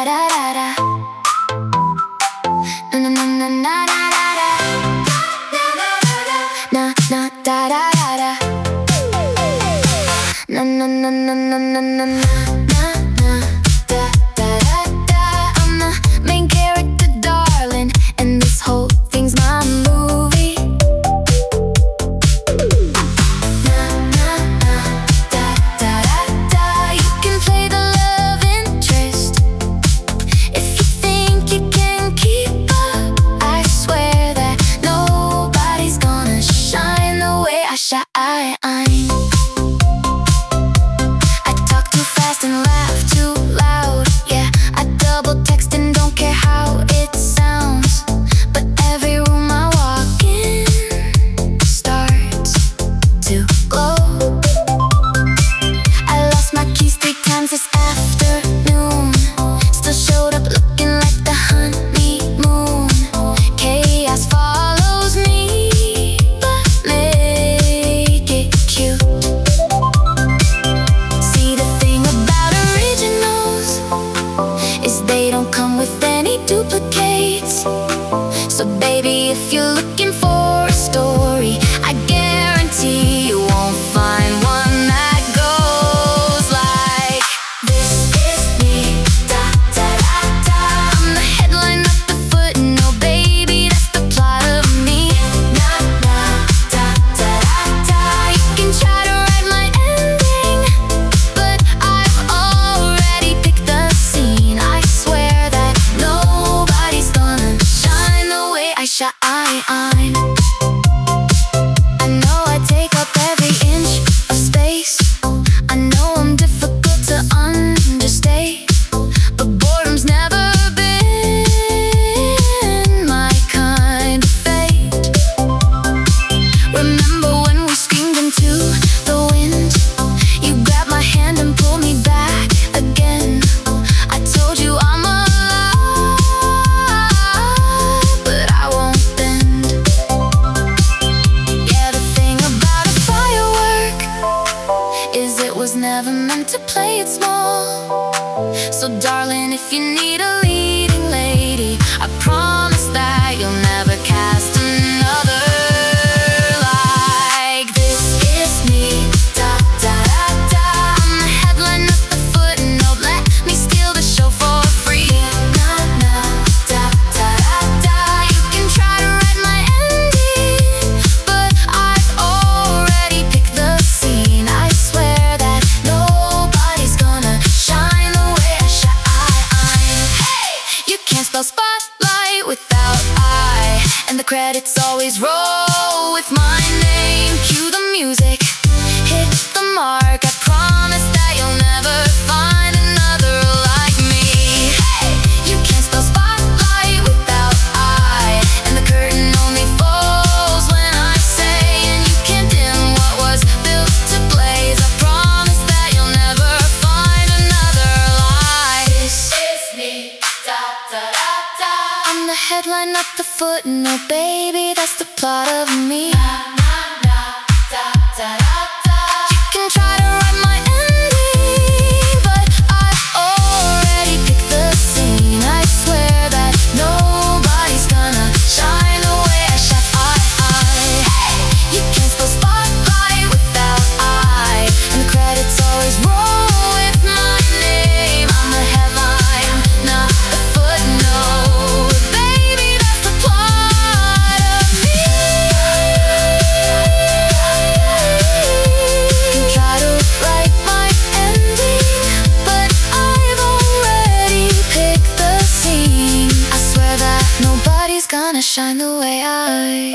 da da da. Na na na na na da da da. Na na da da da da. Na na na na na na na na. I talk too fast and laugh too loud. Yeah, I double text and don't care how it sounds. But every room I walk in starts to glow. I lost my keys 3 times this afternoon. Still showed up looking like the honeymoon. Chaos follows me, but make it cute. See, the thing about originals is they don't come with any duplicates. So baby, if you're looking for a story, I guarantee you won't find one that goes like this. Is me, da da da da. I'm the headline, not the footnote, baby, that's the plot of me. Na na da da da da. You can try to write my ending, but I've already picked the scene. I swear that nobody's gonna shine the way I shine. I know I take up every inch of space. I know I'm difficult to understate, but boredom's never been my kind of fate. Remember when we screamed into the wind? You grabbed my hand and pulled me back again. I told you I'm alive, but I won't bend. Yeah, the thing about a firework is it was never meant to play it small. So darling, if you need a leading lady, I promise that you'll never cast another like this. Is me, da da da da. I'm the headline, not the footnote. Let me steal the show for free. Na na da da da da. You can try to write my ending, but I've already picked the scene. I swear that nobody's gonna shine the way I shine. Hey, you can't spell spotlight without I, and the credits always roll with my name. Cue the music, hit the mark. I promise that you'll never find another like me. Hey, you can't spell spotlight without I, and the curtain only falls when I say, and you can't dim what was built to blaze. I promise that you'll never find another like this. Is me, da da da da. I'm the headline, not the footnote, baby, that's the plot of me. Na na na da da da da. You can try to write my ending, but I've already picked the scene. I swear that nobody's gonna shine the way I shine. Hey, you can't spell spotlight without I, and the credits always roll with my name. I'm the headline, not the footnote, baby, that's the plot of me. You can try to write my ending, but I've already picked the scene. I swear that nobody's gonna shine the way I